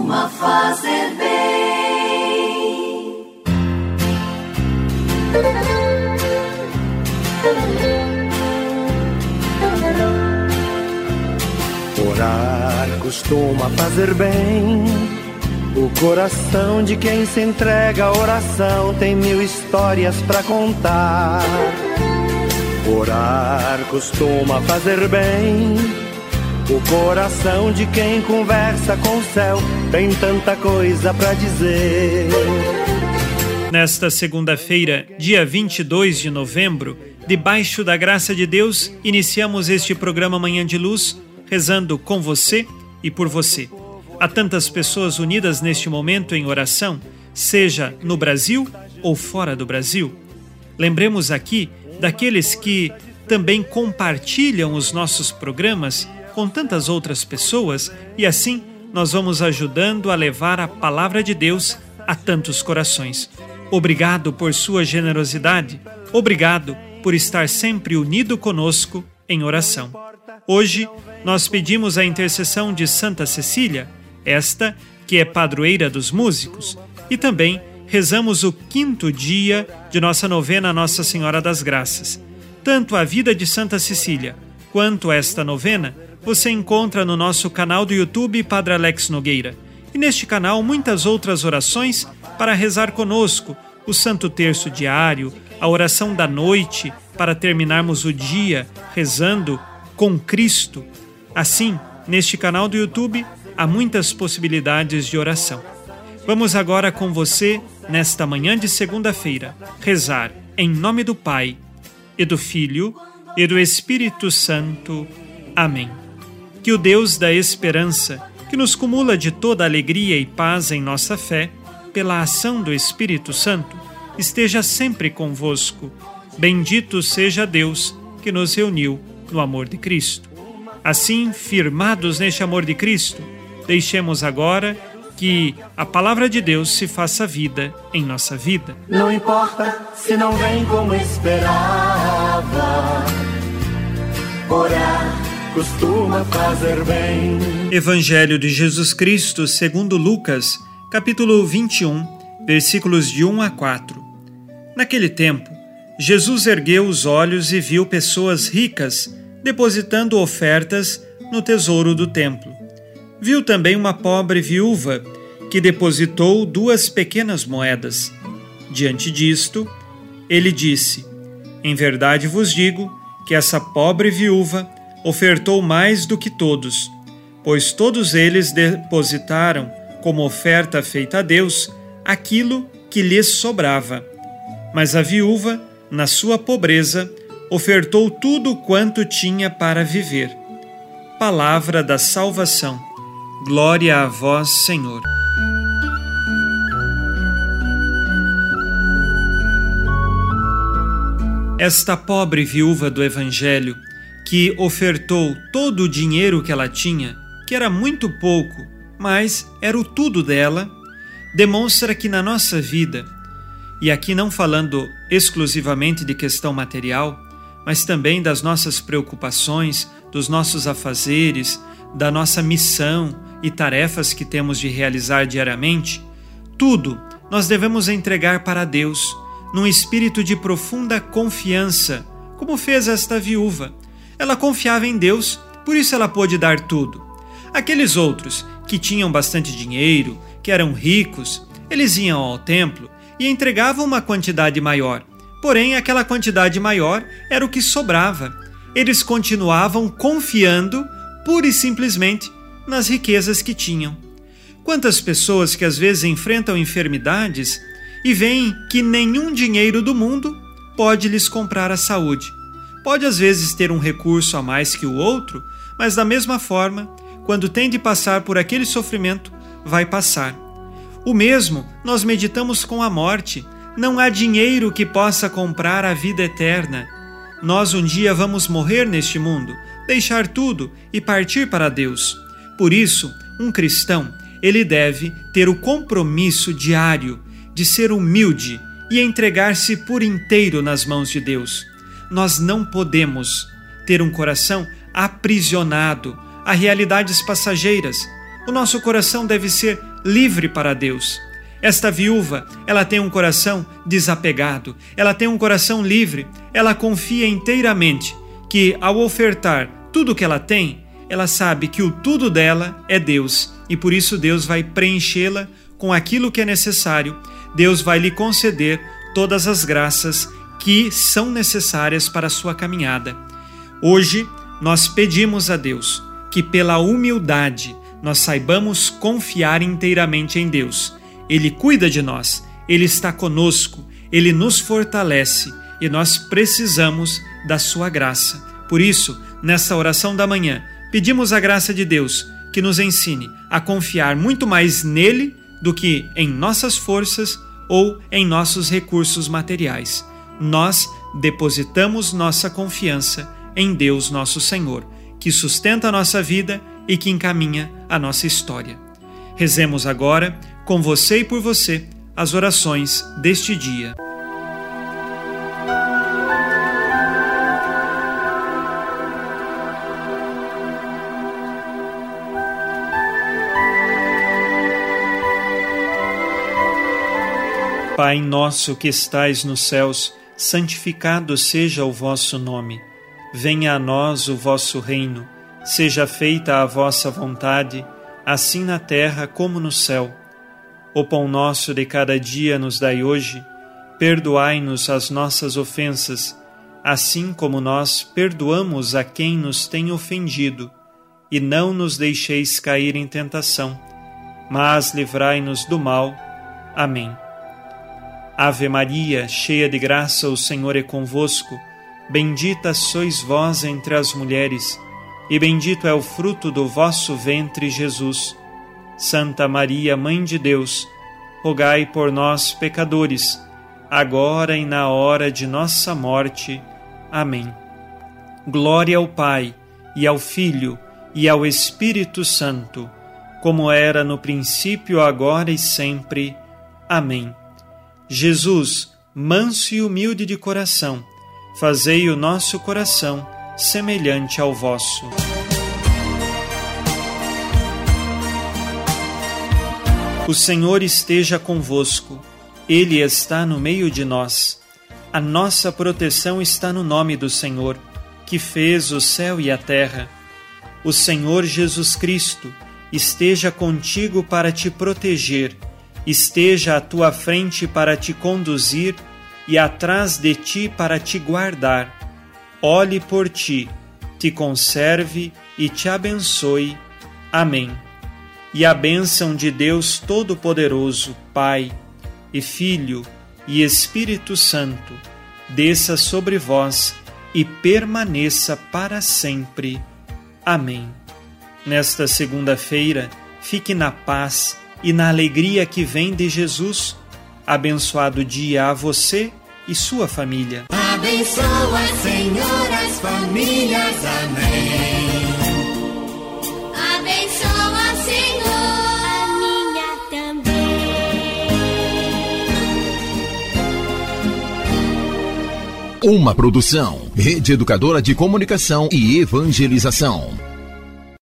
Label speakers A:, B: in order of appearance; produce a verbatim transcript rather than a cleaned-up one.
A: costuma fazer bem.
B: Orar costuma fazer bem. O coração de quem se entrega à oração tem mil histórias pra contar. Orar costuma fazer bem. O coração de quem conversa com o céu tem tanta coisa pra dizer.
C: Nesta segunda-feira, dia vinte e dois de novembro, debaixo da graça de Deus, iniciamos este programa Manhã de Luz, rezando com você e por você. Há tantas pessoas unidas neste momento em oração, seja no Brasil ou fora do Brasil. Lembremos aqui daqueles que também compartilham os nossos programas com tantas outras pessoas e assim nós vamos ajudando a levar a palavra de Deus a tantos corações. Obrigado por sua generosidade, obrigado por estar sempre unido conosco em oração. Hoje nós pedimos a intercessão de Santa Cecília, esta que é padroeira dos músicos, e também rezamos o quinto dia de nossa novena Nossa Senhora das Graças. Tanto a vida de Santa Cecília quanto esta novena você encontra no nosso canal do YouTube Padre Alex Nogueira. E neste canal muitas outras orações para rezar conosco, o Santo Terço diário, a oração da noite para terminarmos o dia rezando com Cristo. Assim, neste canal do YouTube há muitas possibilidades de oração. Vamos agora com você, nesta manhã de segunda-feira, rezar em nome do Pai, e do Filho, e do Espírito Santo. Amém. Que o Deus da esperança, que nos cumula de toda alegria e paz em nossa fé, pela ação do Espírito Santo, esteja sempre convosco. Bendito seja Deus que nos reuniu no amor de Cristo. Assim, firmados neste amor de Cristo, deixemos agora que a palavra de Deus se faça vida em nossa vida.
B: Não importa se não vem como esperava, orar costuma fazer bem.
C: Evangelho de Jesus Cristo segundo Lucas, capítulo vinte e um, versículos de um a quatro. Naquele tempo, Jesus ergueu os olhos e viu pessoas ricas depositando ofertas no tesouro do templo. Viu também uma pobre viúva que depositou duas pequenas moedas. Diante disto, ele disse: Em verdade vos digo que essa pobre viúva ofertou mais do que todos, pois todos eles depositaram como oferta feita a Deus aquilo que lhes sobrava. Mas a viúva, na sua pobreza, ofertou tudo quanto tinha para viver. Palavra da salvação. Glória a vós, Senhor. Esta pobre viúva do Evangelho, que ofertou todo o dinheiro que ela tinha, que era muito pouco, mas era o tudo dela, demonstra que na nossa vida, e aqui não falando exclusivamente de questão material, mas também das nossas preocupações, dos nossos afazeres, da nossa missão e tarefas que temos de realizar diariamente, tudo nós devemos entregar para Deus, num espírito de profunda confiança, como fez esta viúva. Ela confiava em Deus, por isso ela pôde dar tudo. Aqueles outros que tinham bastante dinheiro, que eram ricos, eles iam ao templo e entregavam uma quantidade maior. Porém, aquela quantidade maior era o que sobrava. Eles continuavam confiando, pura e simplesmente, nas riquezas que tinham. Quantas pessoas que às vezes enfrentam enfermidades e veem que nenhum dinheiro do mundo pode lhes comprar a saúde. Pode às vezes ter um recurso a mais que o outro, mas da mesma forma, quando tem de passar por aquele sofrimento, vai passar. O mesmo nós meditamos com a morte. Não há dinheiro que possa comprar a vida eterna. Nós um dia vamos morrer neste mundo, deixar tudo e partir para Deus. Por isso, um cristão, ele deve ter o compromisso diário de ser humilde e entregar-se por inteiro nas mãos de Deus. Nós não podemos ter um coração aprisionado a realidades passageiras. O nosso coração deve ser livre para Deus. Esta viúva, ela tem um coração desapegado, ela tem um coração livre, ela confia inteiramente que ao ofertar tudo que ela tem, ela sabe que o tudo dela é Deus e por isso Deus vai preenchê-la com aquilo que é necessário. Deus vai lhe conceder todas as graças que são necessárias para a sua caminhada. Hoje, nós pedimos a Deus que pela humildade nós saibamos confiar inteiramente em Deus. Ele cuida de nós, Ele está conosco, Ele nos fortalece e nós precisamos da sua graça. Por isso, nesta oração da manhã, pedimos a graça de Deus que nos ensine a confiar muito mais nele do que em nossas forças ou em nossos recursos materiais. Nós depositamos nossa confiança em Deus nosso Senhor, que sustenta a nossa vida e que encaminha a nossa história. Rezemos agora, com você e por você, as orações deste dia. Pai nosso que estais nos céus, santificado seja o vosso nome. Venha a nós o vosso reino. Seja feita a vossa vontade, assim na terra como no céu. O pão nosso de cada dia nos dai hoje. Perdoai-nos as nossas ofensas, assim como nós perdoamos a quem nos tem ofendido. E não nos deixeis cair em tentação, mas livrai-nos do mal. Amém. Ave Maria, cheia de graça, o Senhor é convosco. Bendita sois vós entre as mulheres, e bendito é o fruto do vosso ventre, Jesus. Santa Maria, Mãe de Deus, rogai por nós, pecadores, agora e na hora de nossa morte. Amém. Glória ao Pai, e ao Filho, e ao Espírito Santo, como era no princípio, agora e sempre. Amém. Jesus, manso e humilde de coração, fazei o nosso coração semelhante ao vosso. O Senhor esteja convosco, Ele está no meio de nós. A nossa proteção está no nome do Senhor, que fez o céu e a terra. O Senhor Jesus Cristo esteja contigo para te proteger, esteja à tua frente para te conduzir e atrás de ti para te guardar. Olhe por ti, te conserve e te abençoe. Amém. E a bênção de Deus Todo-Poderoso, Pai e Filho e Espírito Santo, desça sobre vós e permaneça para sempre. Amém. Nesta segunda-feira, fique na paz e na alegria que vem de Jesus. Abençoado dia a você e sua família.
A: Abençoa, Senhor, as famílias. Amém. Abençoa, Senhor, a minha também.
D: Uma produção, Rede Educadora de Comunicação e Evangelização.